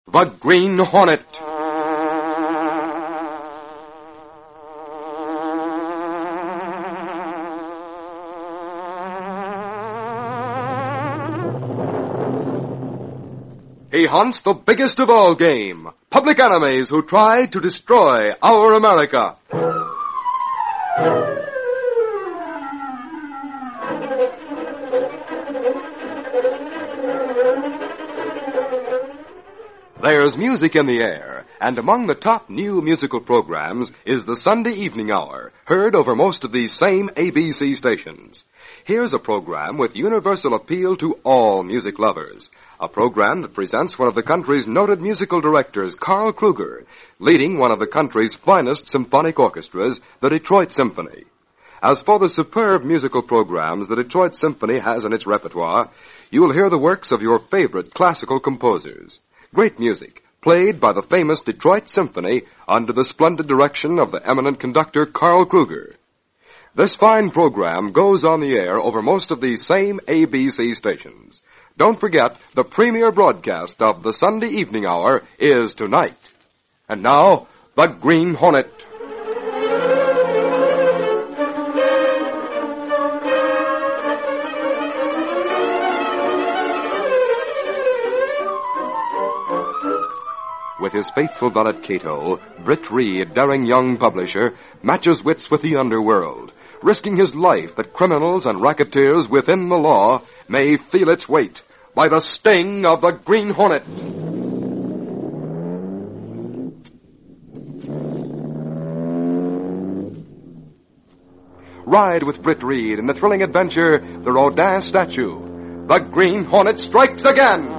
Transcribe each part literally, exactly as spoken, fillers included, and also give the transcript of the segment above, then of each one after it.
The Green Hornet. He hunts the biggest of all game, public enemies who try to destroy our America. There's music in the air, and among the top new musical programs is the Sunday Evening Hour, heard over most of these same A B C stations. Here's a program with universal appeal to all music lovers. A program that presents one of the country's noted musical directors, Carl Kruger, leading one of the country's finest symphonic orchestras, the Detroit Symphony. As for the superb musical programs the Detroit Symphony has in its repertoire, you'll hear the works of your favorite classical composers. Great music, played by the famous Detroit Symphony under the splendid direction of the eminent conductor Carl Kruger. This fine program goes on the air over most of these same A B C stations. Don't forget, the premier broadcast of the Sunday Evening Hour is tonight. And now, The Green Hornet. With his faithful valet Cato, Britt Reed, daring young publisher, matches wits with the underworld, risking his life that criminals and racketeers within the law may feel its weight by the sting of the Green Hornet. Ride with Britt Reed in the thrilling adventure, The Rodin Statue. The Green Hornet strikes again!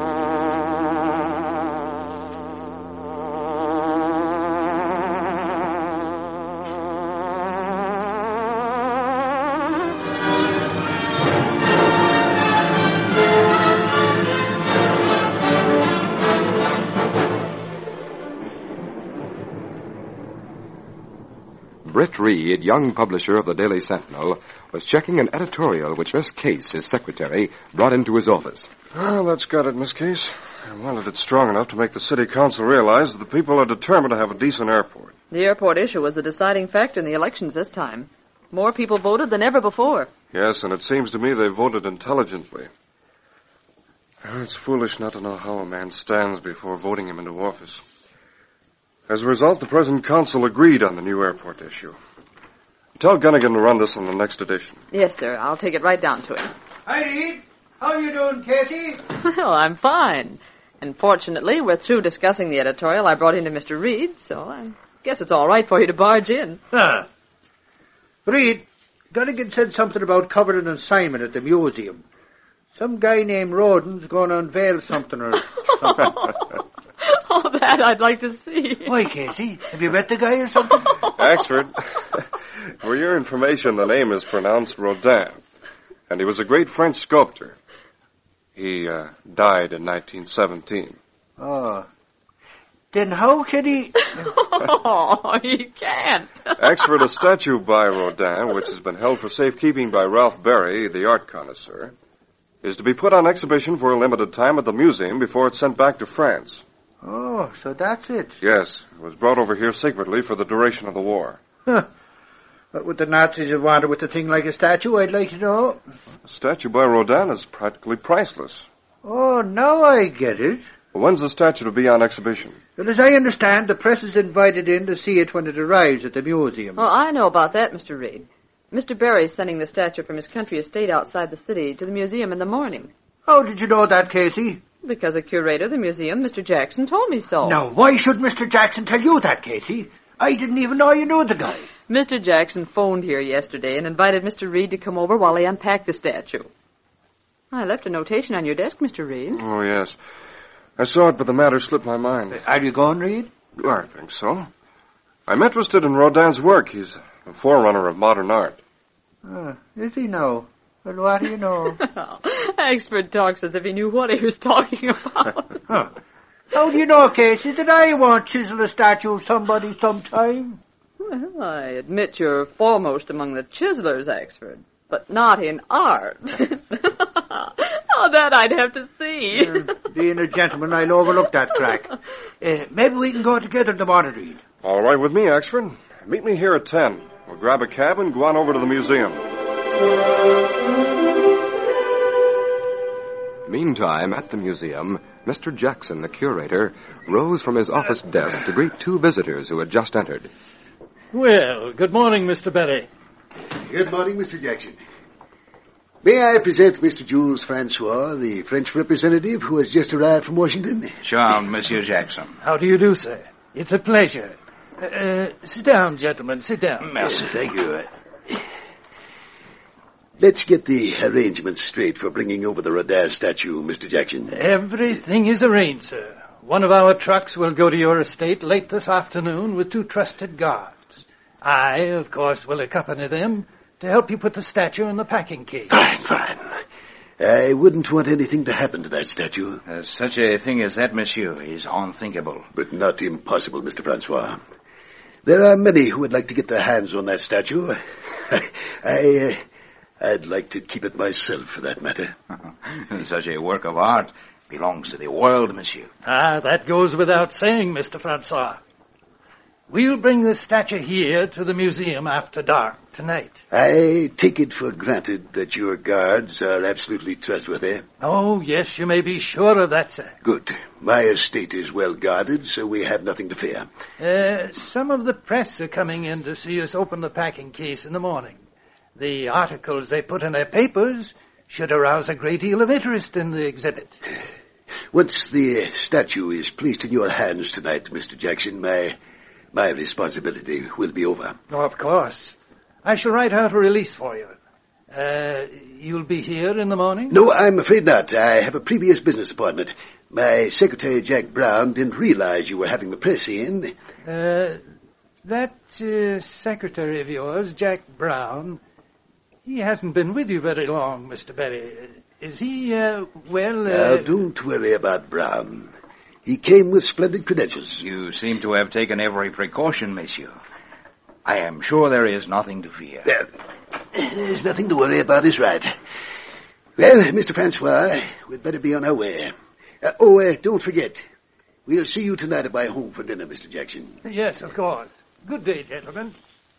Britt Reed, young publisher of the Daily Sentinel, was checking an editorial which Miss Case, his secretary, brought into his office. Well, that's got it, Miss Case. I wanted it strong enough to make the city council realize that the people are determined to have a decent airport. The airport issue was the deciding factor in the elections this time. More people voted than ever before. Yes, and it seems to me they voted intelligently. It's foolish not to know how a man stands before voting him into office. As a result, the present council agreed on the new airport issue. Tell Gunnigan to run this on the next edition. Yes, sir. I'll take it right down to him. Hi, Reed. How you doing, Casey? Well, I'm fine. And fortunately, we're through discussing the editorial I brought in to Mister Reed, so I guess it's all right for you to barge in. Huh. Reed, Gunnigan said something about covering an assignment at the museum. Some guy named Roden's going to unveil something or something. Oh, that I'd like to see. Why, Casey? Have you met the guy or something? Axford, for your information, the name is pronounced Rodin, and he was a great French sculptor. He uh, died in nineteen seventeen. Oh. Then how can he... Oh, he can't. Axford, a statue by Rodin, which has been held for safekeeping by Ralph Berry, the art connoisseur, is to be put on exhibition for a limited time at the museum before it's sent back to France. Oh, so that's it. Yes, it was brought over here secretly for the duration of the war. Huh. What would the Nazis have wanted with a thing like a statue, I'd like to know? A statue by Rodin is practically priceless. Oh, now I get it. Well, when's the statue to be on exhibition? Well, as I understand, the press is invited in to see it when it arrives at the museum. Oh, I know about that, Mister Reed. Mister Berry's sending the statue from his country estate outside the city to the museum in the morning. How did you know that, Casey? Because a curator of the museum, Mister Jackson, told me so. Now, why should Mister Jackson tell you that, Casey? I didn't even know you knew the guy. Mister Jackson phoned here yesterday and invited Mister Reed to come over while he unpacked the statue. I left a notation on your desk, Mister Reed. Oh, yes. I saw it, but the matter slipped my mind. Are you going, Reed? I think so. I'm interested in Rodin's work. He's a forerunner of modern art. Uh, is he now? Well, what do you know? Axford talks as if he knew what he was talking about. Huh. How do you know, Casey, that I won't chisel a statue of somebody sometime? Well, I admit you're foremost among the chiselers, Axford, but not in art. Oh, that I'd have to see. Uh, being a gentleman, I'll overlook that crack. Uh, maybe we can go together in the morning, Reed. All right with me, Axford. Meet me here at ten. We'll grab a cab and go on over to the museum. Meantime, at the museum, Mister Jackson, the curator, rose from his office desk to greet two visitors who had just entered. Well, good morning, Mister Berry. Good morning, Mister Jackson. May I present Mister Jules Francois, the French representative who has just arrived from Washington? Charmed, Monsieur Jackson. How do you do, sir? It's a pleasure. Uh, uh, sit down, gentlemen, sit down. Merci. Yes, thank you. Let's get the arrangements straight for bringing over the Rodin statue, Mister Jackson. Everything is arranged, sir. One of our trucks will go to your estate late this afternoon with two trusted guards. I, of course, will accompany them to help you put the statue in the packing case. Fine, fine. I wouldn't want anything to happen to that statue. Uh, such a thing as that, monsieur, is unthinkable. But not impossible, Mister Francois. There are many who would like to get their hands on that statue. I... I uh, I'd like to keep it myself, for that matter. Such a work of art belongs to the world, monsieur. Ah, that goes without saying, Mister Francois. We'll bring the statue here to the museum after dark tonight. I take it for granted that your guards are absolutely trustworthy. Oh, yes, you may be sure of that, sir. Good. My estate is well guarded, so we have nothing to fear. Uh, some of the press are coming in to see us open the packing case in the morning. The articles they put in their papers should arouse a great deal of interest in the exhibit. Once the statue is placed in your hands tonight, Mister Jackson, my my responsibility will be over. Oh, of course. I shall write out a release for you. Uh, you'll be here in the morning? No, I'm afraid not. I have a previous business appointment. My secretary, Jack Brown, didn't realize you were having the press in. Uh, that uh, secretary of yours, Jack Brown... He hasn't been with you very long, Mister Berry. Is he, uh, well... Uh... Now, don't worry about Brown. He came with splendid credentials. You seem to have taken every precaution, monsieur. I am sure there is nothing to fear. Well, there's nothing to worry about, is right. Well, Mister Francois, we'd better be on our way. Uh, oh, uh, don't forget. We'll see you tonight at my home for dinner, Mister Jackson. Yes, of course. Good day, gentlemen.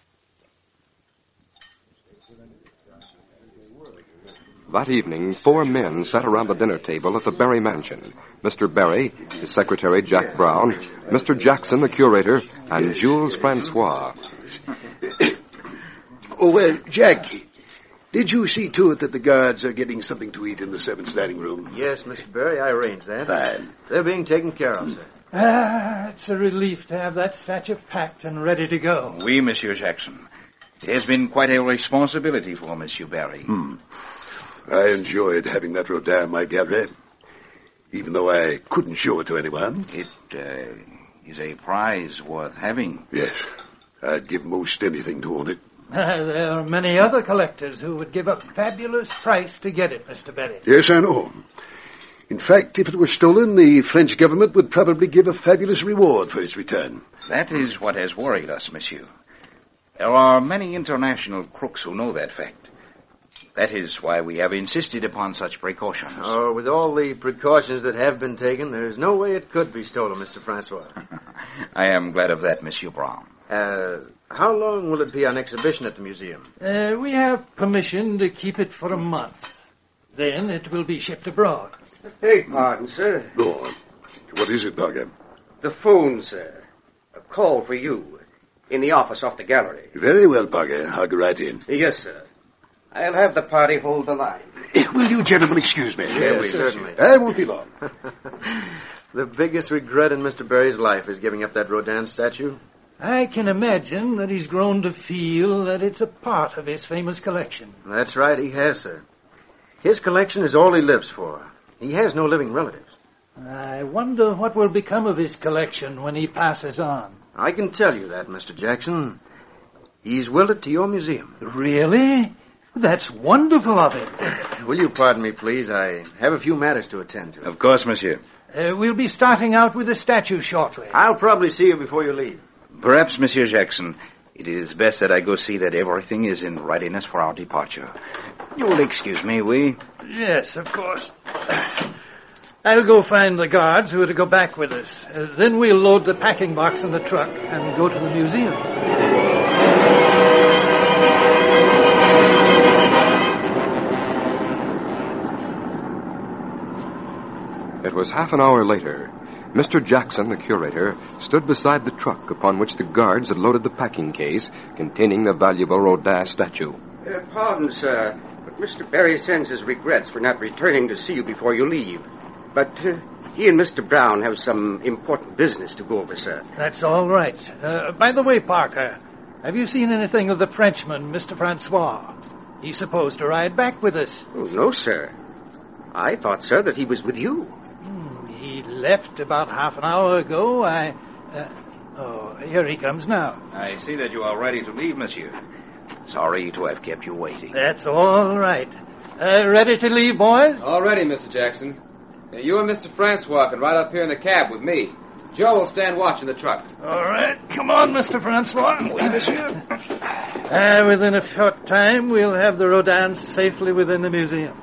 That evening, four men sat around the dinner table at the Berry mansion. Mister Berry, his secretary, Jack Brown, Mister Jackson, the curator, and Jules Francois. Oh, well, Jack, did you see to it that the guards are getting something to eat in the servants' dining room? Yes, Mister Berry, I arranged that. Fine. They're being taken care of, sir. Ah, it's a relief to have that statue packed and ready to go. Oui, Monsieur Jackson. It has been quite a responsibility for Monsieur Berry. Hmm. I enjoyed having that Rodin in my gallery, even though I couldn't show it to anyone. It uh, is a prize worth having. Yes, I'd give most anything to own it. Uh, there are many other collectors who would give a fabulous price to get it, Mister Berry. Yes, I know. In fact, if it were stolen, the French government would probably give a fabulous reward for its return. That is what has worried us, monsieur. There are many international crooks who know that fact. That is why we have insisted upon such precautions. Oh, with all the precautions that have been taken, there's no way it could be stolen, Mister Francois. I am glad of that, Monsieur Brown. Uh, how long will it be on exhibition at the museum? Uh, we have permission to keep it for a month. Then it will be shipped abroad. Beg pardon, sir. Go on. What is it, Parker? The phone, sir. A call for you. In the office off the gallery. Very well, Parker. I'll go right in. Yes, sir. I'll have the party hold the line. Will you gentlemen excuse me? Yes, yes certainly. I won't be long. The biggest regret in Mister Berry's life is giving up that Rodin statue. I can imagine that he's grown to feel that it's a part of his famous collection. That's right, he has, sir. His collection is all he lives for. He has no living relatives. I wonder what will become of his collection when he passes on. I can tell you that, Mister Jackson. He's willed it to your museum. Really? That's wonderful of him. Will you pardon me, please? I have a few matters to attend to. Of course, monsieur. Uh, we'll be starting out with the statue shortly. I'll probably see you before you leave. Perhaps, Monsieur Jackson, It is best that I go see that everything is in readiness for our departure. You will excuse me, we? Yes, of course. I'll go find the guards who are to go back with us. Uh, then we'll load the packing box in the truck and go to the museum. It was half an hour later. Mister Jackson, the curator, stood beside the truck upon which the guards had loaded the packing case containing the valuable Rodin statue. Uh, pardon, sir, but Mister Berry sends his regrets for not returning to see you before you leave. But uh, he and Mister Brown have some important business to go over, sir. That's all right. Uh, by the way, Parker, have you seen anything of the Frenchman, Mister Francois? He's supposed to ride back with us. Oh, no, sir. I thought, sir, that he was with you. Hmm, he left about half an hour ago. I... Uh, oh, here he comes now. I see that you are ready to leave, monsieur. Sorry to have kept you waiting. That's all right. Uh, ready to leave, boys? All ready, Mister Jackson. Now, you and Mister Francois can ride up here in the cab with me. Joe will stand watch in the truck. All right. Come on, Mister Francois. Oui, monsieur. Uh, within a short time, we'll have the Rodins safely within the museum.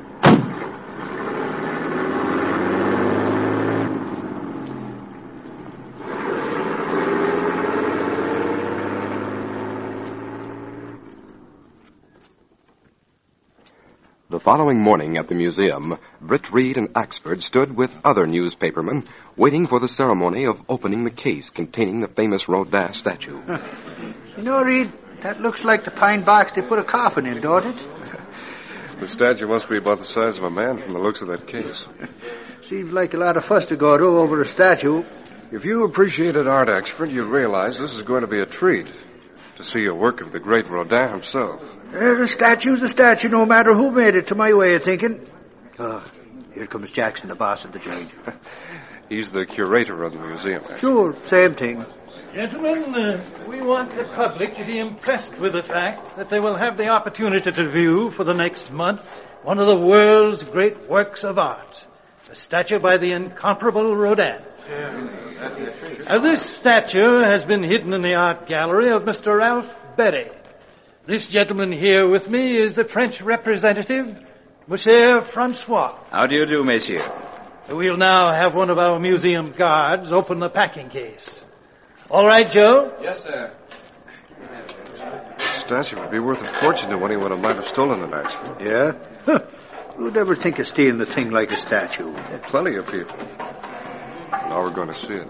The following morning at the museum, Britt Reed and Axford stood with other newspapermen waiting for the ceremony of opening the case containing the famous Rodin statue. You know, Reed, that looks like the pine box they put a coffin in, don't it? The statue must be about the size of a man from the looks of that case. Seems like a lot of fuss to go through over a statue. If you appreciated art, Axford, you'd realize this is going to be a treat. To see a work of the great Rodin himself. Uh, the statue's a statue, no matter who made it, to my way of thinking. Oh, here comes Jackson, the boss of the joint. He's the curator of the museum. Actually. Sure, same thing. Gentlemen, uh, we want the public to be impressed with the fact that they will have the opportunity to view for the next month one of the world's great works of art, a statue by the incomparable Rodin. Uh, this statue has been hidden in the art gallery of Mister Ralph Berry. This gentleman here with me is the French representative, Monsieur Francois. How do you do, monsieur? We'll now have one of our museum guards open the packing case. All right, Joe? Yes, sir. The statue would be worth a fortune to anyone who might have stolen it, actually. Yeah? Huh. Who'd ever think of stealing a thing like a statue? Well, plenty of people. Now we're going to see it.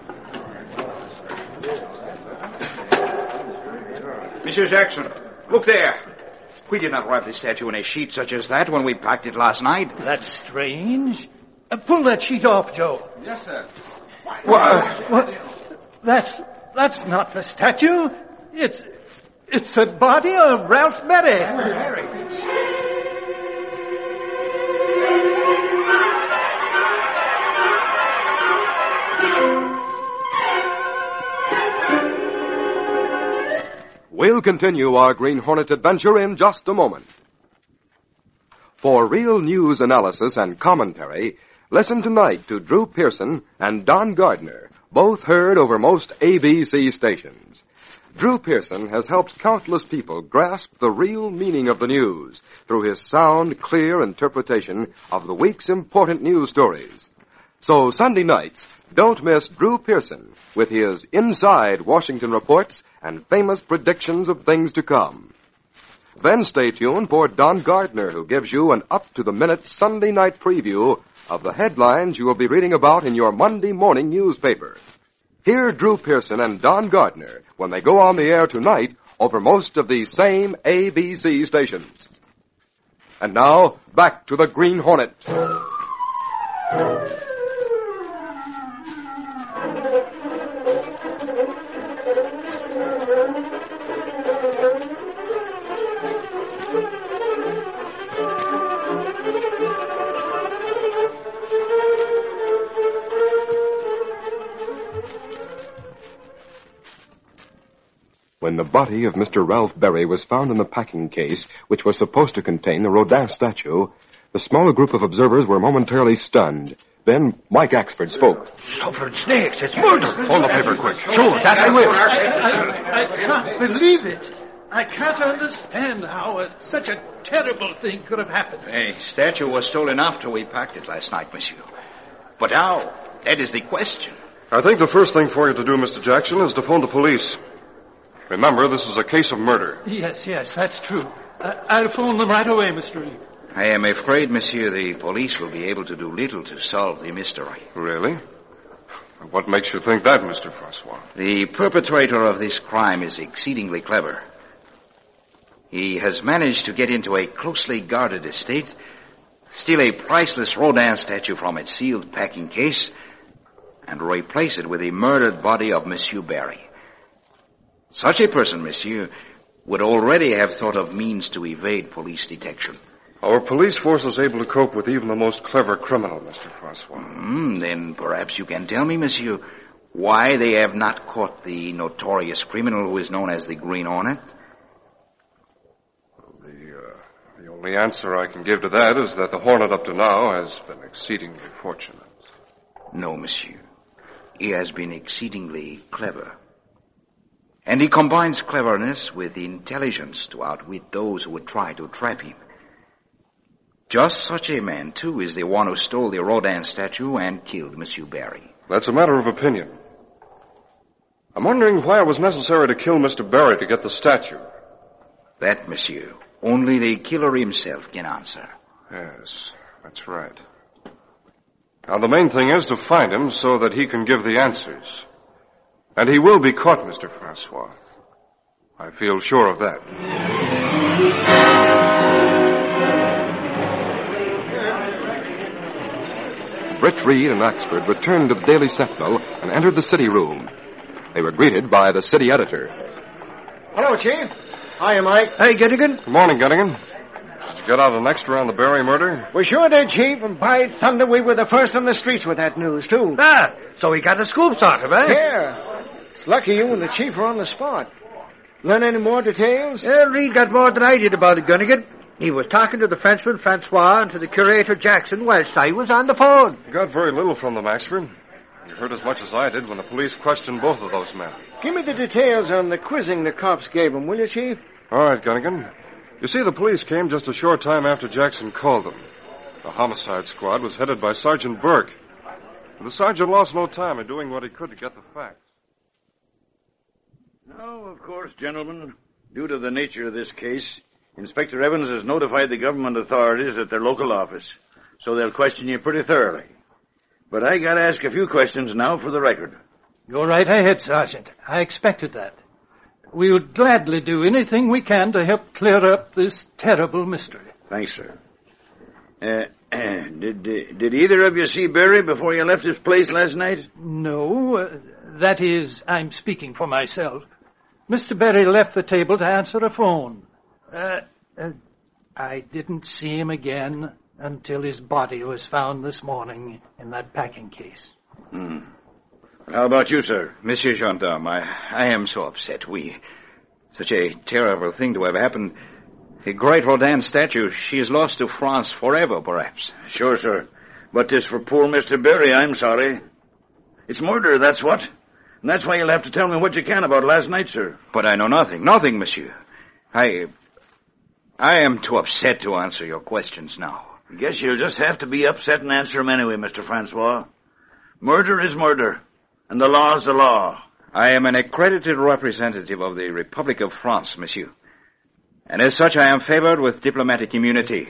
Monsieur Jackson, look there. We did not wrap this statue in a sheet such as that when we packed it last night. That's strange. Uh, pull that sheet off, Joe. Yes, sir. What? What? That's that's not the statue. It's it's the body of Ralph Berry. We'll continue our Green Hornet adventure in just a moment. For real news analysis and commentary, listen tonight to Drew Pearson and Don Gardner, both heard over most A B C stations. Drew Pearson has helped countless people grasp the real meaning of the news through his sound, clear interpretation of the week's important news stories. So Sunday nights, don't miss Drew Pearson with his Inside Washington Reports and famous predictions of things to come. Then stay tuned for Don Gardner, who gives you an up-to-the-minute Sunday night preview of the headlines you will be reading about in your Monday morning newspaper. Hear Drew Pearson and Don Gardner when they go on the air tonight over most of these same A B C stations. And now, back to the Green Hornet. When the body of Mister Ralph Berry was found in the packing case, which was supposed to contain the Rodin statue, the smaller group of observers were momentarily stunned. Then Mike Axford spoke. Suffering snakes, it's murder. Hold the paper quick. Sure, that I will. I, I can't believe it. I can't understand how a, such a terrible thing could have happened. A statue was stolen after we packed it last night, monsieur. But how? That is the question. I think the first thing for you to do, Mister Jackson, is to phone the police. Remember, this is a case of murder. Yes, yes, that's true. I, I'll phone them right away, Mister Reed. I am afraid, monsieur, the police will be able to do little to solve the mystery. Really? What makes you think that, Mister Francois? The perpetrator of this crime is exceedingly clever. He has managed to get into a closely guarded estate, steal a priceless Rodin statue from its sealed packing case, and replace it with the murdered body of Monsieur Barry. Such a person, monsieur, would already have thought of means to evade police detection. Our police force is able to cope with even the most clever criminal, Mister Francois. Mm, then perhaps you can tell me, monsieur, why they have not caught the notorious criminal who is known as the Green Hornet? The, uh, the only answer I can give to that is that the Hornet up to now has been exceedingly fortunate. No, monsieur. He has been exceedingly clever. And he combines cleverness with intelligence to outwit those who would try to trap him. Just such a man, too, is the one who stole the Rodin statue and killed Monsieur Barry. That's a matter of opinion. I'm wondering why it was necessary to kill Mister Barry to get the statue. That, monsieur, only the killer himself can answer. Yes, that's right. Now, the main thing is to find him so that he can give the answers. And he will be caught, Mister Francois. I feel sure of that. Britt Reed and Axford returned to the Daily Sentinel and entered the city room. They were greeted by the city editor. Hello, Chief. Hiya, Mike. Hey, Gilligan. Good morning, Gunnigan. Did you get out an extra on the Barry murder? We sure did, Chief, and by thunder, we were the first on the streets with that news, too. Ah, so we got the scoop sort of, eh? Yeah. It's lucky you and the Chief are on the spot. Learn any more details? Yeah, Reed got more than I did about it, Gunnigan. He was talking to the Frenchman, Francois, and to the curator, Jackson, whilst I was on the phone. You got very little from them, Axford. You heard as much as I did when the police questioned both of those men. Give me the details on the quizzing the cops gave them, will you, Chief? All right, Gunnigan. You see, the police came just a short time after Jackson called them. The homicide squad was headed by Sergeant Burke. The sergeant lost no time in doing what he could to get the facts. Now, of course, gentlemen, due to the nature of this case, Inspector Evans has notified the government authorities at their local office, so they'll question you pretty thoroughly. But I gotta ask a few questions now for the record. You're right ahead, Sergeant. I expected that. We would gladly do anything we can to help clear up this terrible mystery. Thanks, sir. Uh, did, uh, did either of you see Barry before you left his place last night? No, uh, that is, I'm speaking for myself. Mister Barry left the table to answer a phone. Uh, uh, I didn't see him again until his body was found this morning in that packing case. Hmm. How about you, sir? Monsieur Gendarme, I, I am so upset. We... Such a terrible thing to have happened. The great Rodin statue, she is lost to France forever, perhaps. Sure, sir. But 'tis for poor Mister Barry, I'm sorry. It's murder, that's what. And that's why you'll have to tell me what you can about last night, sir. But I know nothing, nothing, monsieur. I... I am too upset to answer your questions now. I guess you'll just have to be upset and answer them anyway, Mister Francois. Murder is murder, and the law's the law. I am an accredited representative of the Republic of France, monsieur. And as such, I am favored with diplomatic immunity.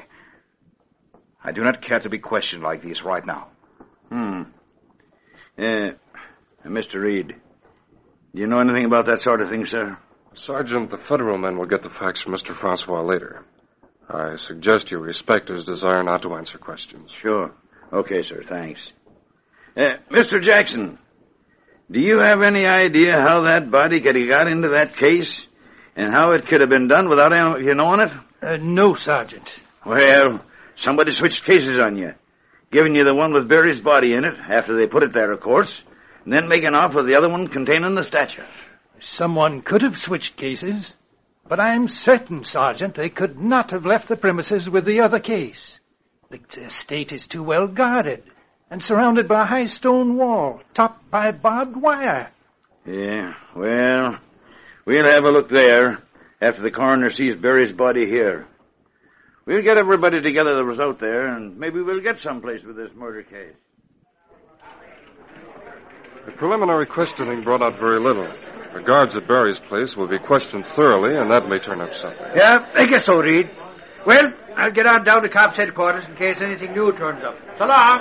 I do not care to be questioned like this right now. Hmm. Uh, Mister Reed, do you know anything about that sort of thing, sir? Sergeant, the federal men will get the facts from Mister Francois later. I suggest you respect his desire not to answer questions. Sure. Okay, sir, thanks. Uh, Mister Jackson, do you have any idea how that body could have got into that case? And how it could have been done without you knowing it? Uh, no, Sergeant. Well, somebody switched cases on you, giving you the one with Barry's body in it, after they put it there, of course, and then making off with the other one containing the statue. Someone could have switched cases, but I'm certain, Sergeant, they could not have left the premises with the other case. The estate is too well guarded, and surrounded by a high stone wall, topped by barbed wire. Yeah, well, we'll have a look there after the coroner sees Barry's body here. We'll get everybody together that was out there, and maybe we'll get someplace with this murder case. The preliminary questioning brought out very little. The guards at Barry's place will be questioned thoroughly, and that may turn up something. Yeah, I guess so, Reed. Well, I'll get on down to cops' headquarters in case anything new turns up. So long.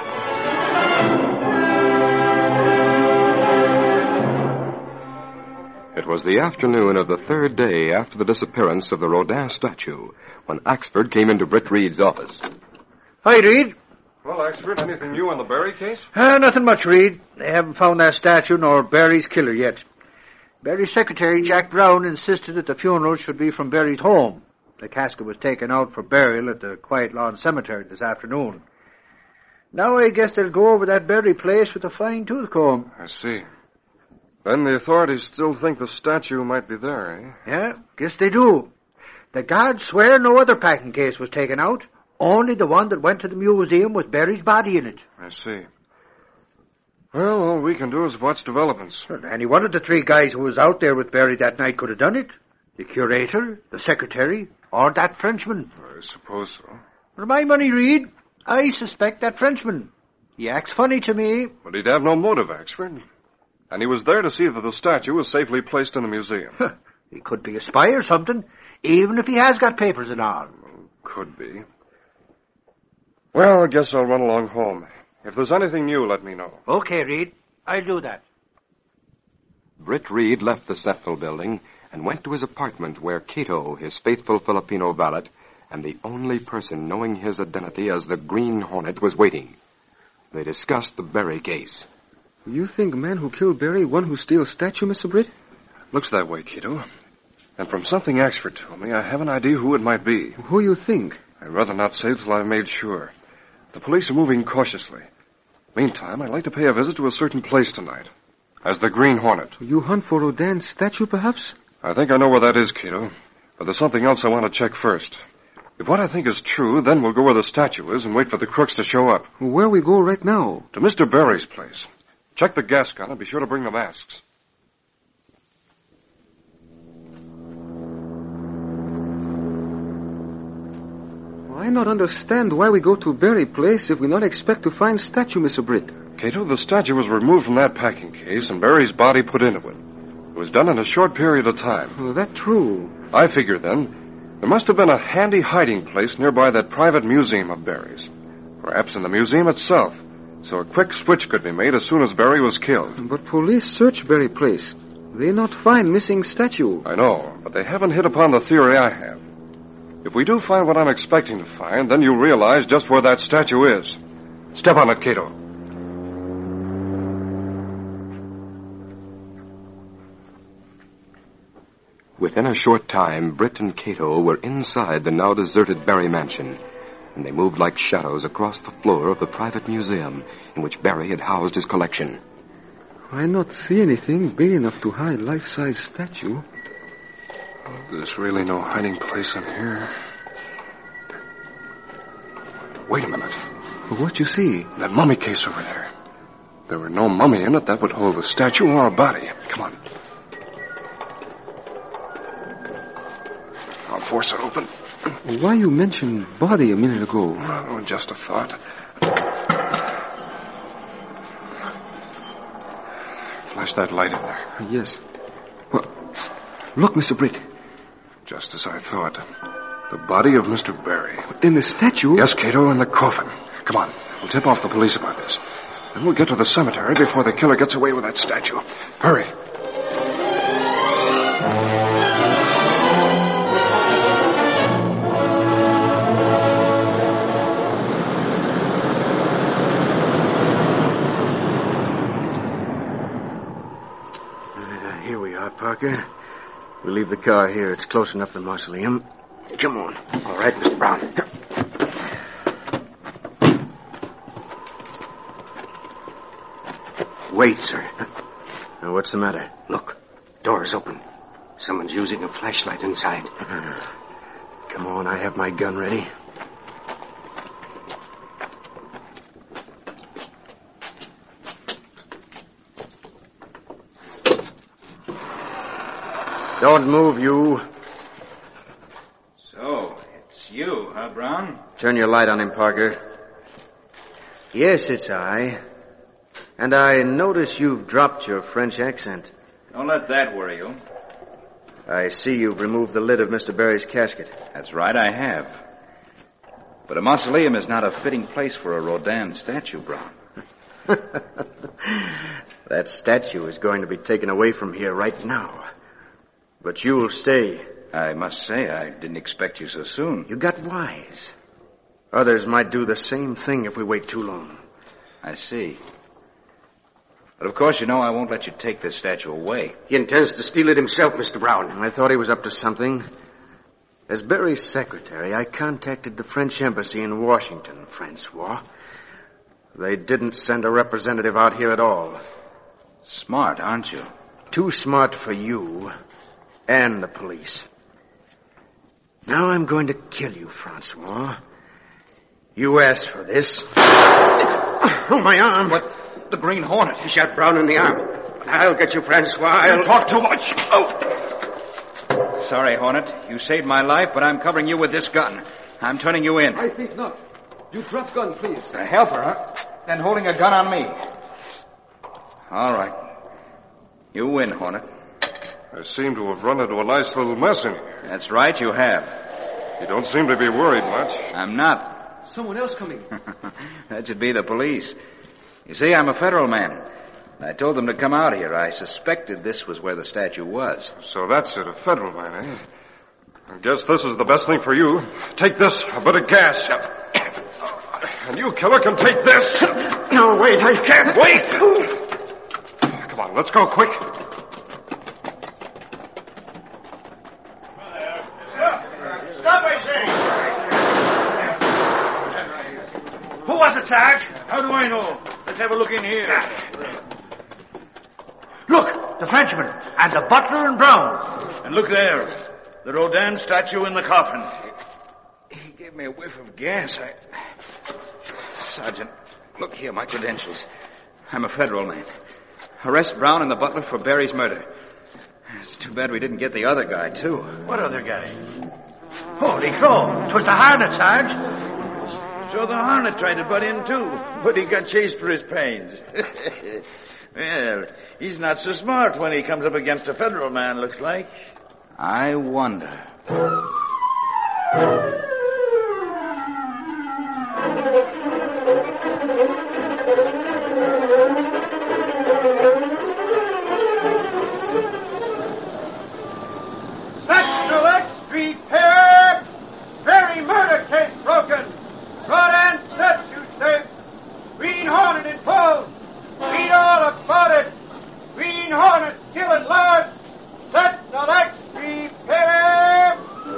It was the afternoon of the third day after the disappearance of the Rodin statue when Axford came into Britt Reed's office. Hi, Reed. Well, Axford, anything new on the Barry case? Uh, nothing much, Reed. They haven't found that statue nor Barry's killer yet. Barry's secretary, Jack Brown, insisted that the funeral should be from Barry's home. The casket was taken out for burial at the Quiet Lawn Cemetery this afternoon. Now I guess they'll go over that Barry place with a fine-tooth comb. I see. Then the authorities still think the statue might be there, eh? Yeah, guess they do. The guards swear no other packing case was taken out, only the one that went to the museum with Barry's body in it. I see. Well, all we can do is watch developments. Well, any one of the three guys who was out there with Barry that night could have done it. The curator, the secretary, or that Frenchman. I suppose so. For my money, Reed, I suspect that Frenchman. He acts funny to me. But he'd have no motive, Axford. And he was there to see that the statue was safely placed in the museum. He could be a spy or something, even if he has got papers and all. Could be. Well, I guess I'll run along home. If there's anything new, let me know. Okay, Reed. I'll do that. Britt Reed left the Sefville building and went to his apartment where Cato, his faithful Filipino valet, and the only person knowing his identity as the Green Hornet, was waiting. They discussed the Barry case. You think man who killed Barry, one who steals statue, Mister Britt? Looks that way, Cato. And from something Axford told me, I have an idea who it might be. Who you think? I'd rather not say till I've made sure. The police are moving cautiously. Meantime, I'd like to pay a visit to a certain place tonight. As the Green Hornet. You hunt for Rodin's statue, perhaps? I think I know where that is, Cato. But there's something else I want to check first. If what I think is true, then we'll go where the statue is and wait for the crooks to show up. Where we go right now? To Mister Barry's place. Check the gas gun and be sure to bring the masks. I not understand why we go to Barry place if we not expect to find statue, Mister Britt. Cato, the statue was removed from that packing case and Barry's body put into it. It was done in a short period of time. Oh, that true. I figure, then, there must have been a handy hiding place nearby that private museum of Barry's. Perhaps in the museum itself. So a quick switch could be made as soon as Barry was killed. But police search Barry place. They not find missing statue. I know, but they haven't hit upon the theory I have. If we do find what I'm expecting to find, then you'll realize just where that statue is. Step on it, Cato. Within a short time, Britt and Cato were inside the now deserted Barry mansion, and they moved like shadows across the floor of the private museum in which Barry had housed his collection. I not see anything big enough to hide life-size statue. There's really no hiding place in here. Wait a minute. What you see? That mummy case over there. There were no mummy in it that would hold the statue or a body. Come on. I'll force it open. Why you mentioned body a minute ago? Oh, just a thought. Flash that light in there. Yes. Well, look, Mister Britt. Just as I thought. The body of Mister Barry. In the statue? Yes, Cato, in the coffin. Come on. We'll tip off the police about this. Then we'll get to the cemetery before the killer gets away with that statue. Hurry. Uh, here we are, Parker. We'll leave the car here. It's close enough to the mausoleum. Come on. All right, Mister Brown. Wait, sir. Now, what's the matter? Look, door's open. Someone's using a flashlight inside. Come on, I have my gun ready. Don't move, you. So, it's you, huh, Brown? Turn your light on him, Parker. Yes, it's I. And I notice you've dropped your French accent. Don't let that worry you. I see you've removed the lid of Mister Barry's casket. That's right, I have. But a mausoleum is not a fitting place for a Rodin statue, Brown. That statue is going to be taken away from here right now. But you'll stay. I must say, I didn't expect you so soon. You got wise. Others might do the same thing if we wait too long. I see. But of course, you know I won't let you take this statue away. He intends to steal it himself, Mister Brown. I thought he was up to something. As Barry's secretary, I contacted the French embassy in Washington, Francois. They didn't send a representative out here at all. Smart, aren't you? Too smart for you and the police. Now I'm going to kill you, Francois. You asked for this. Oh, my arm. What? The Green Hornet. He shot Brown in the arm. I'll get you, Francois. I'll... You talk too much. Oh. Sorry, Hornet. You saved my life, but I'm covering you with this gun. I'm turning you in. I think not. You drop gun, please. A helper, huh? And holding a gun on me. All right. You win, Hornet. I seem to have run into a nice little mess in here. That's right, you have. You don't seem to be worried much. I'm not. Someone else coming. That should be the police. You see, I'm a federal man. I told them to come out here. I suspected this was where the statue was. So that's it, a federal man, eh? I guess this is the best thing for you. Take this, a bit of gas. And you, killer, can take this. No, wait, I can't wait. Come on, let's go quick. Stop, I say! Who was it, Sarge? How do I know? Let's have a look in here. Look, the Frenchman, and the butler and Brown. And look there, the Rodin statue in the coffin. He gave me a whiff of gas. I... Sergeant, look here, my credentials. I'm a federal man. Arrest Brown and the butler for Barry's murder. It's too bad we didn't get the other guy, too. What other guy? Holy crow, 'twas the Hornet, Sarge. So the Hornet tried to butt in, too, but he got chased for his pains. Well, he's not so smart when he comes up against a federal man, looks like. I wonder. Central X Street here. Very murder case broken. Rodin statue safe. Green Hornet in tow. Read all about it. Green Hornet still at large. Central X Street here.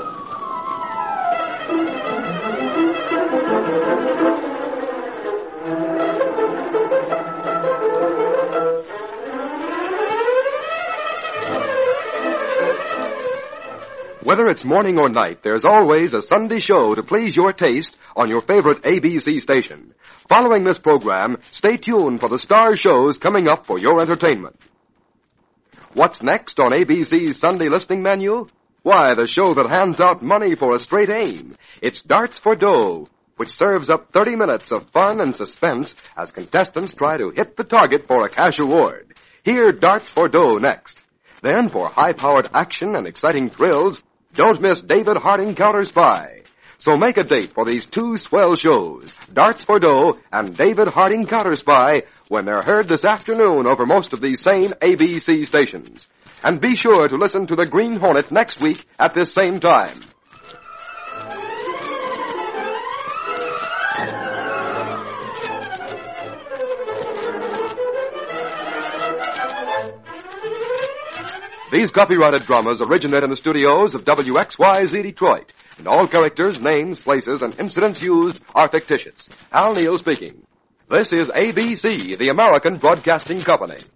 Whether it's morning or night, there's always a Sunday show to please your taste on your favorite A B C station. Following this program, stay tuned for the star shows coming up for your entertainment. What's next on A B C's Sunday listening menu? Why, the show that hands out money for a straight aim. It's Darts for Dough, which serves up thirty minutes of fun and suspense as contestants try to hit the target for a cash award. Hear Darts for Dough next. Then, for high-powered action and exciting thrills, don't miss David Harding Counter Spy. So make a date for these two swell shows, Darts for Dough and David Harding Counter Spy, when they're heard this afternoon over most of these same A B C stations. And be sure to listen to the Green Hornet next week at this same time. These copyrighted dramas originate in the studios of W X Y Z Detroit, and all characters, names, places, and incidents used are fictitious. Al Neal speaking. This is A B C, the American Broadcasting Company.